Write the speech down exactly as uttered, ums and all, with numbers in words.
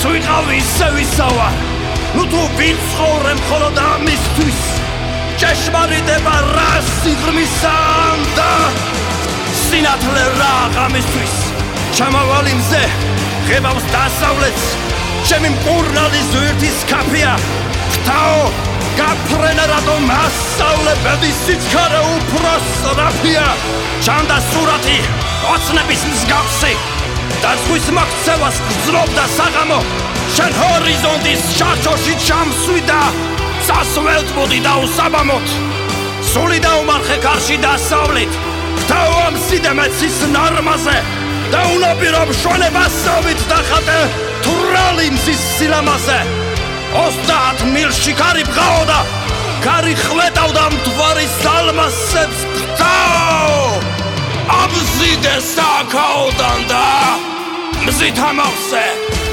ვიყავი ისე ვისავარ ნუ თუ ვიცხოვრე მხოლოდ ამისთვის ჭეშმარიტება რა სიღრმისაა და სინათლე რა ღამისთვის ჩამავალი მზე ღებავს დასავლეთს ჩემი მკურნალი ზვირთის კაფეა ღვთაო გაფრენა რატომ მასწავლებედი სიჩქარე უფრო სწრაფია ჩანდა სურათი ოცნების მსგავსი და ზღვის მოქცევას გრძნობდა საღამო შენ ჰორიზონტის შარჩოში ჩამსვიდა სასველთმოდი და უსაბამოდ სული დაუმარხე კარში დასავლით ღვთაო ამ სიდამეცის ნარმაზე და უნაპირო მშვენებასობით დახატე თვრალი მზის სილამაზე ოცდაათ მილში კარი ბღაოდა კარი ხვეტავდა მთვარის ალმასებს ღვთაო აბზიდე საქაოდან და მზით ამავსე